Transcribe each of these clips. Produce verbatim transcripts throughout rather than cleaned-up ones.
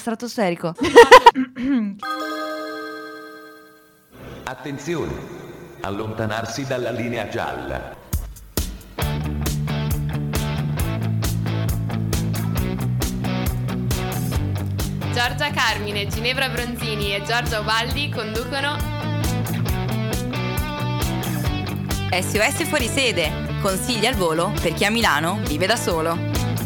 stratosferico. Attenzione, allontanarsi dalla linea gialla. Giorgia Carmine, Ginevra Bronzini e Giorgia Ubaldi conducono S O S fuori sede, consigli al volo per chi a Milano vive da solo.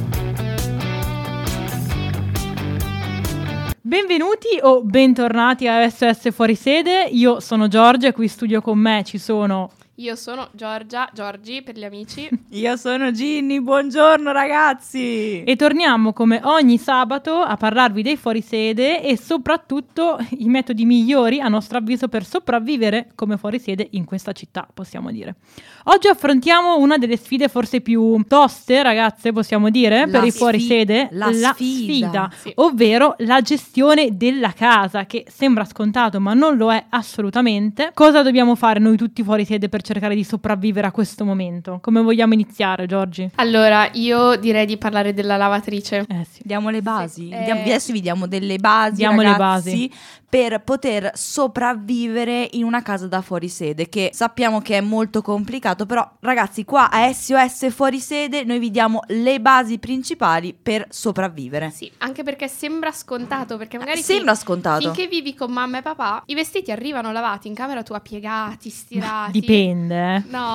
Benvenuti o bentornati a S O S fuori sede. Io sono Giorgia e qui in studio con me ci sono... Io sono Giorgia, Giorgi per gli amici. Io sono Ginny, buongiorno ragazzi! E torniamo come ogni sabato a parlarvi dei fuorisede e soprattutto i metodi migliori a nostro avviso per sopravvivere come fuorisede in questa città, possiamo dire. Oggi affrontiamo una delle sfide forse più toste, ragazze, possiamo dire, La per i sfi- fuorisede. la sfida. Sì. Ovvero la gestione della casa, che sembra scontato ma non lo è assolutamente. Cosa dobbiamo fare noi tutti fuorisede per cercare di sopravvivere a questo momento? Come vogliamo iniziare, Giorgi? Allora, io direi di parlare della lavatrice. Eh sì. Diamo le basi. Sì, eh. Diamo- adesso vi diamo delle basi, Diamo le ragazzi, basi. per poter sopravvivere in una casa da fuorisede, che sappiamo che è molto complicato, però ragazzi, qua a S O S fuorisede noi vi diamo le basi principali per sopravvivere. Sì, anche perché sembra scontato, perché magari Sembra fin- scontato. finché vivi con mamma e papà, i vestiti arrivano lavati in camera tua, piegati, stirati. Dipende, eh. No.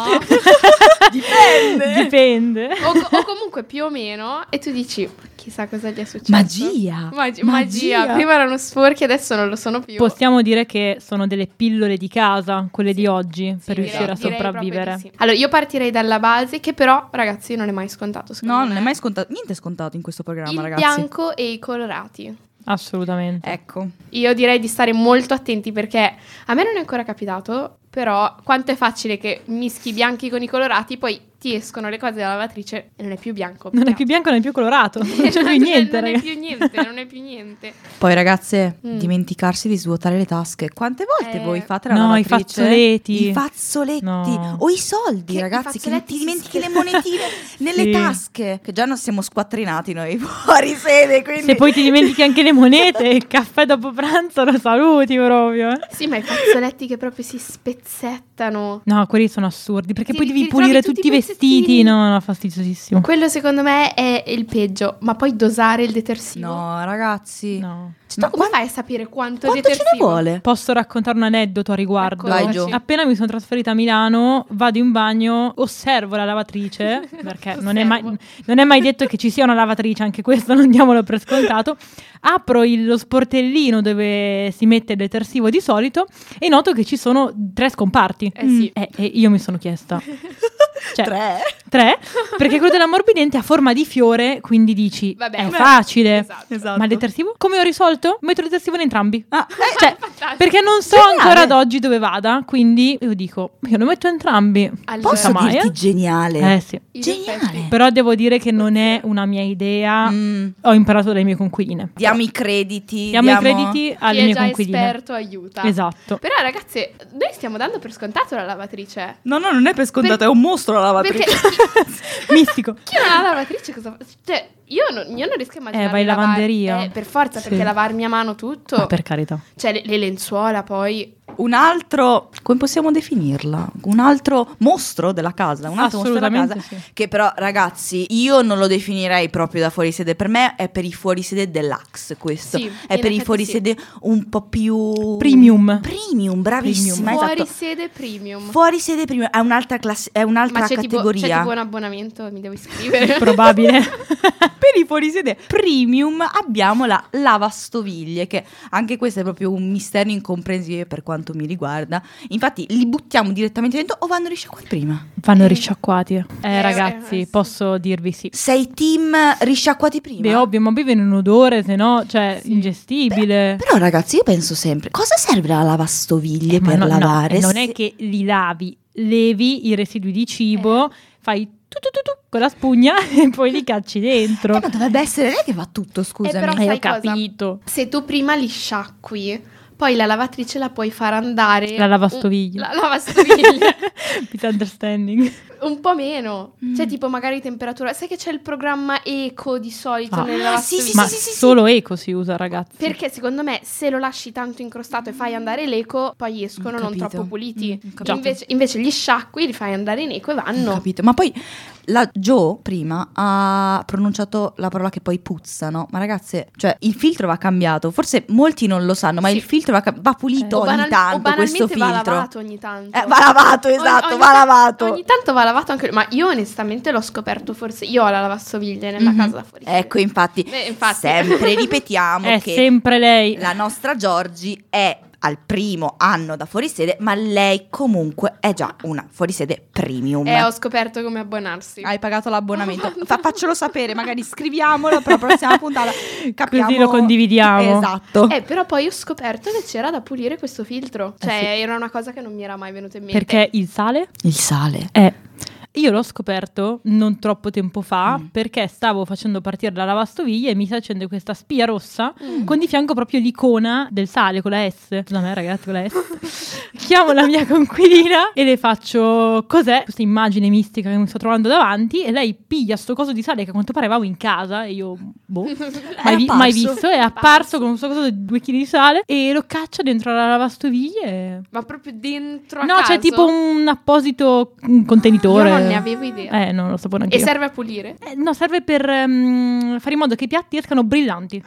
Dipende. Dipende. o, co- o comunque più o meno, e tu dici, chissà cosa gli è successo. Magia. Magi- Magia. magia. Prima erano sporchi, adesso non lo sono più. Possiamo dire che sono delle pillole di casa, quelle Sì. di oggi, Sì, per riuscire direi- a direi proprio sopravvivere. di sì. Allora, io partirei dalla base, che però, ragazzi, non è mai scontato. secondo No, me. non è mai scontato. Niente è scontato in questo programma, Il ragazzi. bianco e i colorati. Assolutamente. Ecco. Io direi di stare molto attenti, perché a me non è ancora capitato, però quanto è facile che mischi i bianchi con i colorati, poi ti escono le cose dalla lavatrice e non è più bianco. Non è più bianco, non è più colorato. Non c'è più niente, non è ragazzi. più niente, non è più niente. Poi ragazze, Mm. dimenticarsi di svuotare le tasche. Quante volte Eh. voi fate la No, i lavatrice? fazzoletti. I fazzoletti. No. O i soldi, Che i ragazzi, che non fazzoletti ti si dimentichi le sprecano. monetine nelle Sì. tasche. Che già non siamo squattrinati noi fuori sede, quindi... Se poi ti dimentichi anche le monete, il caffè dopo pranzo lo saluti proprio. eh. Sì, ma i fazzoletti che proprio si spezzettano. No, quelli sono assurdi, perché Ti- poi ti devi ritrovi pulire tutti tutti i i vestiti. pezzettini. No, no, fastidiosissimo. Quello secondo me è il peggio, ma poi dosare il detersivo. No, ragazzi. No. Cioè, tu Ma come qua- fai a sapere quanto, Quanto ce ne detersivo? vuole? Posso raccontare un aneddoto a riguardo? Ecco, Vai, Gio. Appena mi sono trasferita a Milano, vado in bagno, osservo la lavatrice, perché non è, mai, Osservo. non è mai detto che ci sia una lavatrice, anche questo non diamolo per scontato. Apro il- lo sportellino dove si mette il detersivo di solito e noto che ci sono tre scomparti. Eh sì. E, e io mi sono chiesta... Cioè, Tre? Tre? Perché quello dell'ammorbidente ha forma di fiore, quindi dici, Vabbè, è beh, facile. esatto. Esatto. Ma il detersivo? Come ho risolto? Metto il detersivo in entrambi. Ah, eh, Cioè, Fantastico. perché non so Geniale. ancora ad oggi dove vada, quindi io dico, io lo metto entrambi. Allora, posso mai, dirti eh? geniale? Eh sì. in Geniale. effetti. Però devo dire che non è una mia idea, Mm. ho imparato dalle mie conquiline. Diamo i crediti. Diamo i crediti alle Chi è mie già conquiline. esperto aiuta. Esatto. Però ragazze, noi stiamo dando per scontato la lavatrice. No, no, non è per scontato, Per- è un mostro la lavatrice. Perché Mistico. chi non ha la lavatrice cosa fa? Cioè, io non, io non riesco a immaginare Eh, vai in lavar- lavanderia. Eh, per forza, Sì. perché lavarmi a mano tutto. Ma per carità. Cioè, le, le lenzuola poi. Un altro, come possiamo definirla? Un altro mostro della casa, un altro mostro della casa. Assolutamente sì. Che però, ragazzi, io non lo definirei proprio da fuorisede. Per me è per i fuorisede deluxe questo. Sì, è in per i effetti fuorisede un po' più... Premium. Premium, bravissima, Fuori esatto. sede premium. Fuorisede premium, è un'altra, classe, è un'altra Ma c'è tipo, categoria. c'è tipo un abbonamento, mi devo iscrivere. Probabile. Per i fuorisede premium abbiamo la lavastoviglie, che anche questo è proprio un mistero incomprensibile per quanto mi riguarda. Infatti li buttiamo direttamente dentro o vanno risciacquati prima? Vanno risciacquati. Eh, Eh, ragazzi, eh, sì. posso dirvi sì. Sei team risciacquati prima? Beh, ovvio, ma poi viene un odore, se no, cioè, Sì. ingestibile. Però ragazzi, io penso sempre, cosa serve la lavastoviglie Eh, ma per no, no, lavare? eh, non Se- è che li lavi, levi i residui di cibo, fai tu tu tu tu con la spugna e poi li cacci dentro. Eh, ma dovrebbe essere lei che fa tutto, scusami. però Eh, sai ho cosa? capito. Se tu prima li sciacqui, Poi la lavatrice la puoi far andare... La lavastoviglie. La lavastoviglie. Misunderstanding. Un po' meno. Mm. Cioè tipo magari temperatura. Sai che c'è il programma Eco di solito Ah. nelle Ah, sì, lavastoviglie? sì, Ma sì, sì, solo eco si usa, ragazzi. Perché secondo me se lo lasci tanto incrostato e fai andare l'eco, poi escono Ho non capito. troppo puliti. Mm, ho capito. invece, invece gli sciacqui li fai andare in eco e Ho vanno. capito. Ma poi la Jo prima ha pronunciato la parola che poi puzza, no? Ma ragazze, cioè il filtro va cambiato. Forse molti non lo sanno, ma Sì. il filtro va, cam- va pulito O ogni banal- o tanto questo banalmente va filtro. lavato ogni tanto. Eh, va lavato, esatto, Ogni- va ogni ta- lavato. Ogni tanto va lavato anche. Ma io onestamente l'ho scoperto forse. Io ho la lavastoviglie nella Mhm. casa da fuori. Ecco, infatti, Beh, infatti. sempre ripetiamo È che sempre lei. la nostra Giorgi è al primo anno da fuorisede, ma lei comunque è già una fuorisede premium. Eh, ho scoperto come abbonarsi. Hai pagato l'abbonamento. Fa- faccelo sapere, magari scriviamolo per la prossima puntata. Capiamo. Così lo condividiamo. Esatto. Eh, però poi ho scoperto che c'era da pulire questo filtro. Cioè, Eh sì. era una cosa che non mi era mai venuta in mente. Perché il sale Il sale. è... Io l'ho scoperto non troppo tempo fa Mm. perché stavo facendo partire la lavastoviglie e mi sta accende questa spia rossa Mm. con di fianco proprio l'icona del sale con la S. Da me ragazzi con la S. Chiamo la mia conquilina e le faccio cos'è questa immagine mistica che mi sto trovando davanti e lei piglia sto coso di sale che a quanto pare avevo in casa e io boh, mai, vi- apparso. mai visto, è apparso Apparso. con questo coso di due chili di sale e lo caccia dentro la lavastoviglie e... Ma proprio dentro a No, caso? c'è tipo un apposito mm, contenitore. Io non ne avevo idea. Eh, non lo sapevo neanche E io. serve a pulire? Eh, no, serve per ehm, fare in modo che i piatti escano brillanti.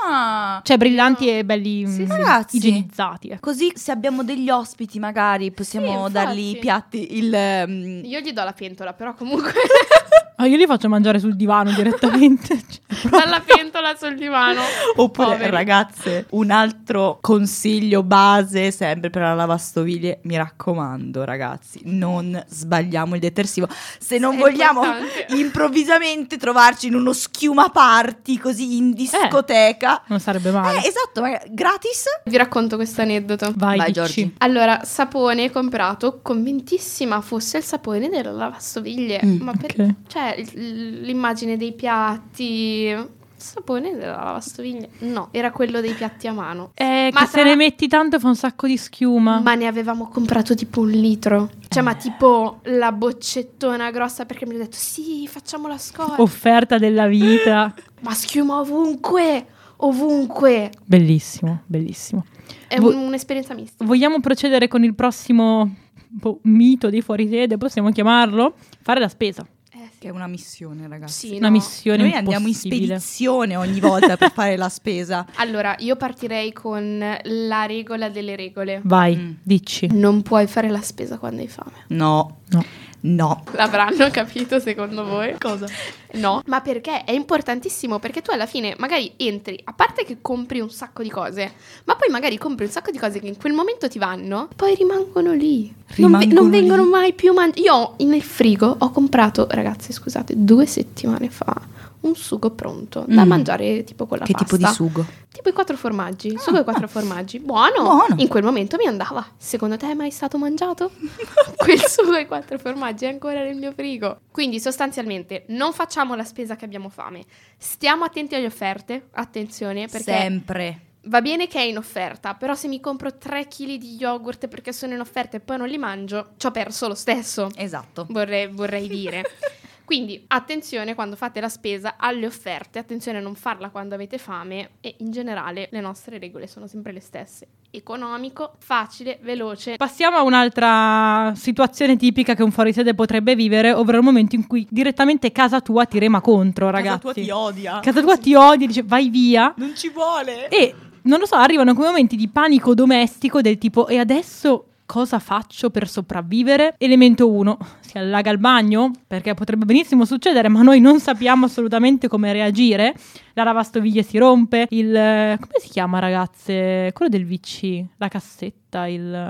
Ah, Cioè, brillanti e belli Sì, mm, sì. Ragazzi. igienizzati. ecco. così se abbiamo degli ospiti magari possiamo Sì, infatti. dargli i piatti, il... ehm, Io gli do la pentola, però comunque Ah, io li faccio mangiare sul divano direttamente. Cioè, dalla pentola sul divano. Oppure, Poveri. ragazze, un altro consiglio base sempre per la lavastoviglie, mi raccomando, ragazzi, non sbagliamo il detersivo. Se non È vogliamo importante. improvvisamente trovarci in uno schiuma party così in discoteca. non sarebbe male. Eh, esatto, ma gratis. Vi racconto questo aneddoto. Vai, Vai, dici. Giorgi. Allora, sapone comprato, convintissima fosse il sapone della lavastoviglie. Mm, Ma per, ok. cioè, il- l'immagine dei piatti. Il sapone della lavastoviglie? No, era quello dei piatti a mano. Eh, Ma che tra- se ne metti tanto fa un sacco di schiuma. Ma ne avevamo comprato tipo un litro. Cioè, ma tipo la boccettona grossa perché mi ha detto sì, facciamo la scorta. Offerta della vita. Ma schiuma ovunque, ovunque. Bellissimo, bellissimo. È Vo- un- un'esperienza mistica. Vogliamo procedere con il prossimo boh, mito dei fuorisede, possiamo chiamarlo? Fare la spesa. Eh, Che è una missione, ragazzi. sì, Una no. missione Noi andiamo in impossibile. spedizione ogni volta per fare la spesa. Allora, io partirei con la regola delle regole. Vai, Mm. dici. Non puoi fare la spesa quando hai fame. No, No. no. L'avranno capito secondo voi? Cosa? No. Ma perché? È importantissimo perché tu alla fine magari entri, a parte che compri un sacco di cose, ma poi magari compri un sacco di cose che in quel momento ti vanno, poi rimangono lì. Non, ve- Rimangono non vengono lì. mai più mangiati. Io ho nel frigo ho comprato, ragazzi scusate, due settimane fa un sugo pronto da Mm. mangiare tipo con la Che pasta. tipo di sugo? Tipo i quattro formaggi, sugo e quattro formaggi. Buono. Buono. In quel momento mi andava. Secondo te è mai stato mangiato? Quel sugo e quattro formaggi è ancora nel mio frigo. Quindi sostanzialmente non facciamo la spesa che abbiamo fame. Stiamo attenti alle offerte. Attenzione perché Sempre. va bene che è in offerta, però se mi compro tre chili di yogurt perché sono in offerta e poi non li mangio, ci ho perso lo stesso. Esatto. Vorrei, vorrei dire. Quindi attenzione quando fate la spesa alle offerte, attenzione a non farla quando avete fame e in generale le nostre regole sono sempre le stesse. Economico, facile, veloce. Passiamo a un'altra situazione tipica che un fuorisede potrebbe vivere, ovvero il momento in cui direttamente casa tua ti rema contro, ragazzi. Casa tua ti odia. Casa tua ti odia, dice vai via. Non ci vuole. E non lo so, arrivano quei momenti di panico domestico del tipo e adesso cosa faccio per sopravvivere? Elemento uno, si allaga il bagno, perché potrebbe benissimo succedere, ma noi non sappiamo assolutamente come reagire. La lavastoviglie si rompe, il... come si chiama, ragazze? Quello del V C, la cassetta, il... il-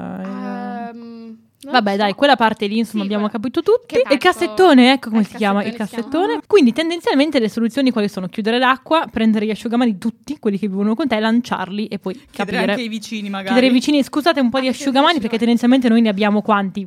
Ehm, non Vabbè so. dai, quella parte lì insomma Sì, abbiamo quella- capito tutti. che E il cazzo- cassettone, ecco come Eh, si chiama, il cassettone si cassettone. chiama. Quindi tendenzialmente le soluzioni quali sono? Chiudere l'acqua, prendere gli asciugamani tutti, quelli che vivono con te, lanciarli e poi Chiedere capire. anche ai vicini magari. Chiedere ai vicini, scusate un po' di Anche asciugamani ai perché vicini. tendenzialmente noi ne abbiamo quanti?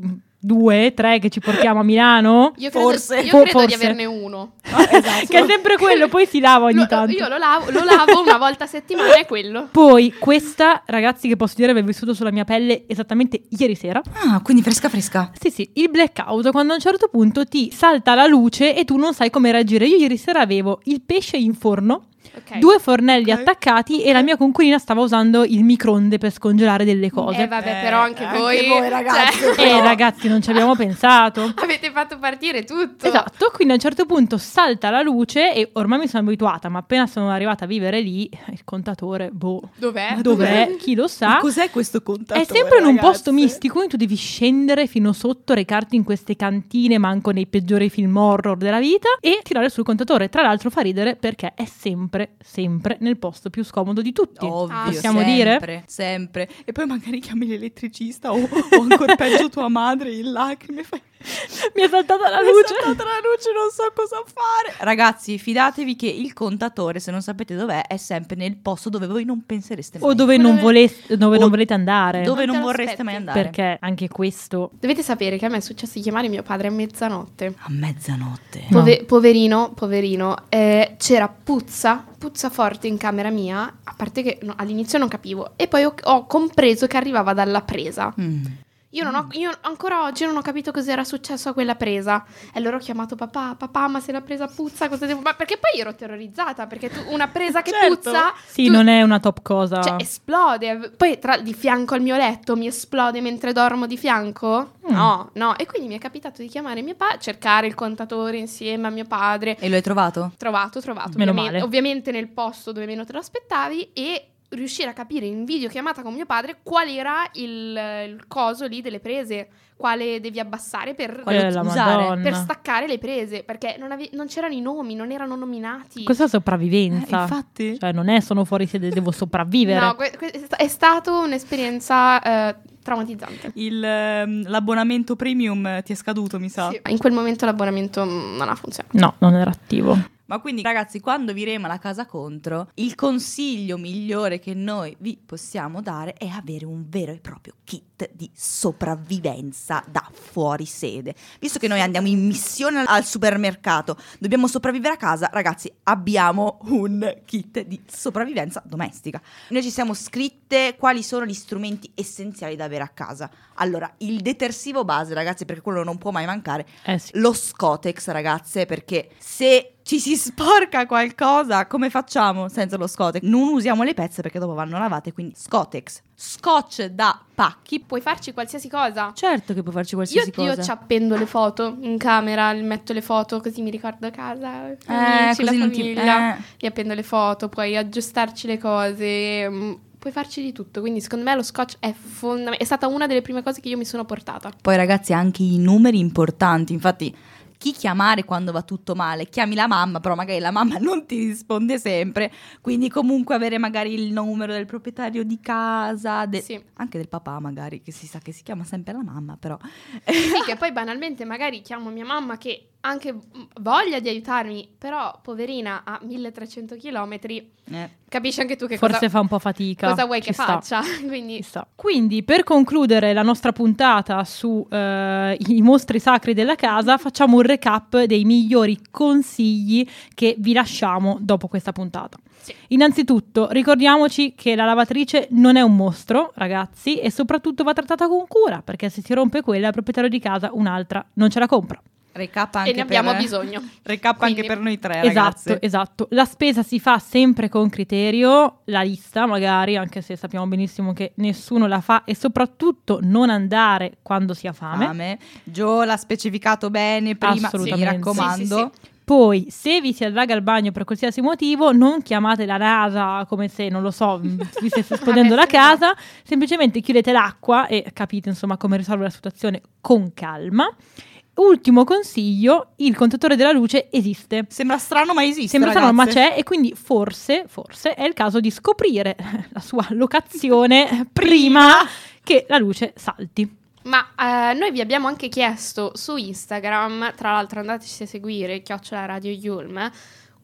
due, tre che ci portiamo a Milano. Io credo, Forse. io For- credo forse. di averne uno. Ah, esatto. Che è sempre quello, poi si lava ogni Lo- tanto. io lo lavo, lo lavo una volta a settimana e quello. Poi questa, ragazzi, che posso dire aver vissuto sulla mia pelle esattamente ieri sera. Ah, quindi fresca fresca. Sì, sì, il blackout, quando a un certo punto ti salta la luce e tu non sai come reagire. Io ieri sera avevo il pesce in forno, Ok. due fornelli Ok. attaccati e la mia coinquilina stava usando il microonde per scongelare delle cose. Eh vabbè, però anche anche voi, voi, ragazzi. cioè, Eh, ragazzi, non ci abbiamo pensato. avete fatto partire tutto. Esatto, quindi a un certo punto salta la luce e ormai mi sono abituata, ma appena sono arrivata a vivere lì, il contatore, boh, Dov'è? dov'è? Chi lo sa? Cos'è questo contatore? È sempre in un ragazze? posto mistico, quindi tu devi scendere fino sotto, recarti in queste cantine, manco nei peggiori film horror della vita, e tirare sul contatore. Tra l'altro fa ridere perché è sempre, sempre nel posto più scomodo di tutti. Ovvio, Ah, possiamo sempre, dire? sempre. E poi magari chiami l'elettricista o, o ancora peggio tua madre in lacrime. Fai... Mi è saltata la Mi è luce. saltata la luce, non so cosa fare. Ragazzi, fidatevi che il contatore, se non sapete dov'è, è sempre nel posto dove voi non pensereste mai. O dove, Quello non, che- voleste, dove o non volete andare. Dove Non non te lo vorreste aspetti. mai andare. Perché anche questo... Dovete sapere che a me è successo di chiamare mio padre a mezzanotte. A mezzanotte. No. Pove- poverino, poverino, eh, c'era puzza, puzza forte in camera mia, a parte che no, all'inizio non capivo, e poi ho, ho compreso che arrivava dalla presa. Mm. Io, non ho, io ancora oggi non ho capito cos'era successo a quella presa. E allora ho chiamato papà, papà, ma se la presa puzza, cosa devo... Ma perché poi ero terrorizzata, perché tu, una presa che Certo. puzza... Sì, tu- non è una top cosa. Cioè, esplode. Poi tra, di fianco al mio letto mi esplode mentre dormo di fianco? Mm. No, no. E quindi mi è capitato di chiamare mio padre, cercare il contatore insieme a mio padre. E lo hai trovato? Trovato, trovato. Meno ovviamente, male. ovviamente nel posto dove meno te lo aspettavi e riuscire a capire in videochiamata con mio padre qual era il, il coso lì delle prese, quale devi abbassare per, Quale Eh, la usare? Madonna. per staccare le prese, perché non, ave- non c'erano i nomi, non erano nominati. Questa è Eh, sopravvivenza. infatti. Cioè, non è sono fuori sede, devo sopravvivere. No, que- que- è sta- è stata un'esperienza eh, traumatizzante. Il, ehm, l'abbonamento premium ti è scaduto, mi sa. Sì, in quel momento l'abbonamento mm, non ha funzionato. No, non era attivo. Ma quindi, ragazzi, quando vi rema la casa contro, il consiglio migliore che noi vi possiamo dare è avere un vero e proprio kit di sopravvivenza da fuori sede. Visto che noi andiamo in missione al supermercato, dobbiamo sopravvivere a casa, ragazzi, abbiamo un kit di sopravvivenza domestica. Noi ci siamo scritte quali sono gli strumenti essenziali da avere a casa. Allora, il detersivo base, ragazzi, perché quello non può mai mancare, Eh sì. lo Scotex, ragazze, perché se ci si sporca qualcosa, come facciamo senza lo Scotex? Non usiamo le pezze perché dopo vanno lavate, quindi Scotex. Scotch da pacchi. Puoi farci qualsiasi cosa. Certo che puoi farci Io, qualsiasi io cosa. ci appendo le foto in camera, metto le foto così mi ricordo a casa, Eh, amici, la così non ti... famiglia. eh. Gli appendo le foto, puoi aggiustarci le cose, mm, puoi farci di tutto. Quindi secondo me lo scotch è fondamentale. È stata una delle prime cose che io mi sono portata. Poi, ragazzi, anche i numeri importanti. Infatti, chi chiamare quando va tutto male? Chiami la mamma, però magari la mamma non ti risponde sempre. Quindi comunque avere magari il numero del proprietario di casa, de- Sì. anche del papà magari, che si sa che si chiama sempre la mamma, però. Sì, che poi banalmente magari chiamo mia mamma che anche voglia di aiutarmi, però poverina a milletrecento chilometri, Eh. capisci anche tu che Forse cosa, fa un po' fatica. cosa vuoi Ci che sta. faccia. Quindi Ci sta. Quindi, per concludere la nostra puntata su eh, i mostri sacri della casa, facciamo un recap dei migliori consigli che vi lasciamo dopo questa puntata. Sì. Innanzitutto, ricordiamoci che la lavatrice non è un mostro, ragazzi, e soprattutto va trattata con cura, perché se si rompe quella, il proprietario di casa un'altra non ce la compra. Recap anche e ne abbiamo per... bisogno. Recap Quindi- anche per noi tre, Esatto, ragazze. esatto. La spesa si fa sempre con criterio, la lista magari, anche se sappiamo benissimo che nessuno la fa, e soprattutto non andare quando si ha fame. Fame. Gio l'ha specificato bene prima, mi Assolutamente. raccomando. Sì, sì, Poi, se vi si allaga il bagno per qualsiasi motivo, non chiamate la NASA come se, non lo so, vi stesse esplodendo la casa, semplicemente chiudete l'acqua e capite insomma come risolvere la situazione con calma. Ultimo consiglio, il contatore della luce esiste. Sembra strano, ma esiste. Sembra strano, ma ragazze. c'è, e quindi forse, forse è il caso di scoprire la sua locazione prima che la luce salti. Ma eh, noi vi abbiamo anche chiesto su Instagram, tra l'altro andateci a seguire, chiocciola Radio Yulm,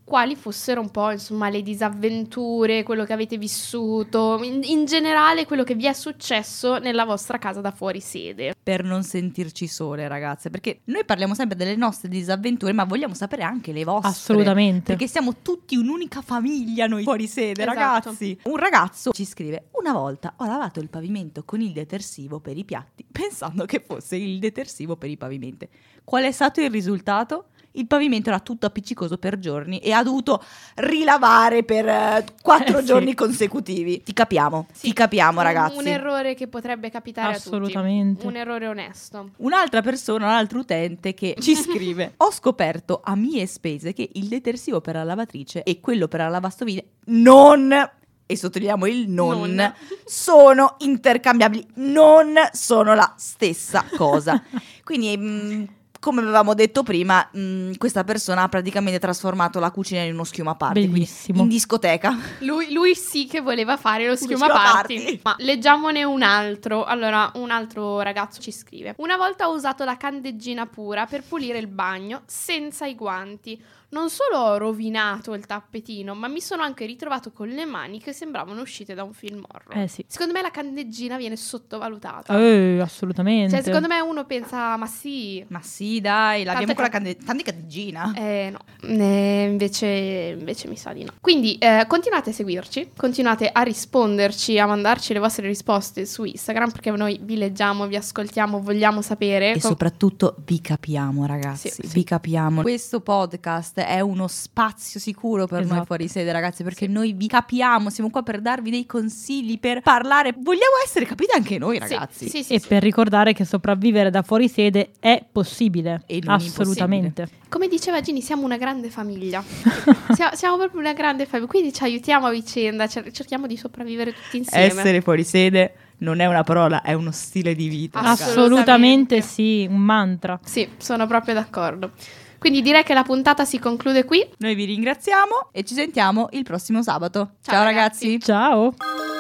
quali fossero un po', insomma, le disavventure, quello che avete vissuto, in, in generale quello che vi è successo nella vostra casa da fuori sede. Per non sentirci sole, ragazze, perché noi parliamo sempre delle nostre disavventure, ma vogliamo sapere anche le vostre. Assolutamente. Perché siamo tutti un'unica famiglia noi fuori sede, Esatto. ragazzi. Un ragazzo ci scrive: una volta ho lavato il pavimento con il detersivo per i piatti, pensando che fosse il detersivo per i pavimenti. Qual è stato il risultato? Il pavimento era tutto appiccicoso per giorni e ha dovuto rilavare per uh, quattro Eh, sì. giorni consecutivi. Ti capiamo, ti capiamo, Un- ragazzi. Un errore che potrebbe capitare Assolutamente. a tutti. Un errore onesto. Un'altra persona, un altro utente che ci scrive: ho scoperto a mie spese che il detersivo per la lavatrice e quello per la lavastoviglie non, e sottolineiamo il non, Non. sono intercambiabili, non sono la stessa cosa. Quindi mh, come avevamo detto prima, mh, questa persona ha praticamente trasformato la cucina in uno schiuma party, quindi Bellissimo. in discoteca. Lui, lui sì che voleva fare lo schiuma schiuma party. party. Ma leggiamone un altro. Allora, un altro ragazzo ci scrive: una volta ho usato la candeggina pura per pulire il bagno senza i guanti. Non solo ho rovinato il tappetino, ma mi sono anche ritrovato con le mani che sembravano uscite da un film horror. Eh sì. Secondo me la candeggina viene sottovalutata. Eh, assolutamente. Cioè, secondo me uno pensa, ma sì. Ma sì, dai, l'abbiamo Tante con la ca- cande- tante candeggina. Eh no, Eh, invece, invece mi sa di no. Quindi eh, continuate a seguirci, continuate a risponderci, a mandarci le vostre risposte su Instagram, perché noi vi leggiamo, vi ascoltiamo, vogliamo sapere. E Com- soprattutto vi capiamo, ragazzi, Sì, sì. vi capiamo. Questo podcast è uno spazio sicuro per noi Esatto. fuori sede, ragazzi, perché noi vi capiamo, siamo qua per darvi dei consigli, per parlare. Vogliamo essere capiti anche noi, Sì, ragazzi. sì, sì, E sì. per ricordare che sopravvivere da fuori sede è possibile. E non Assolutamente. Come diceva Gini, siamo una grande famiglia. siamo, siamo proprio una grande famiglia, quindi ci aiutiamo a vicenda, cer- cerchiamo di sopravvivere tutti insieme. Essere fuori sede non è una parola, è uno stile di vita. Assolutamente. ragazzi. Assolutamente sì, un mantra. Sì, sono proprio d'accordo. Quindi direi che la puntata si conclude qui. Noi vi ringraziamo e ci sentiamo il prossimo sabato. Ciao, Ciao, ragazzi. ragazzi. Ciao.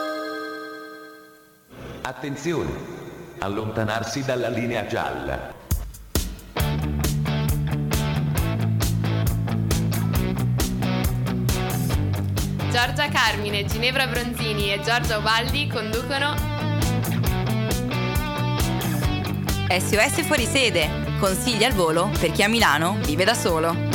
Attenzione! Allontanarsi dalla linea gialla. Giorgia Carmine, Ginevra Bronzini e Giorgia Ubaldi conducono S O S Fuori Sede, consigli al volo per chi a Milano vive da solo.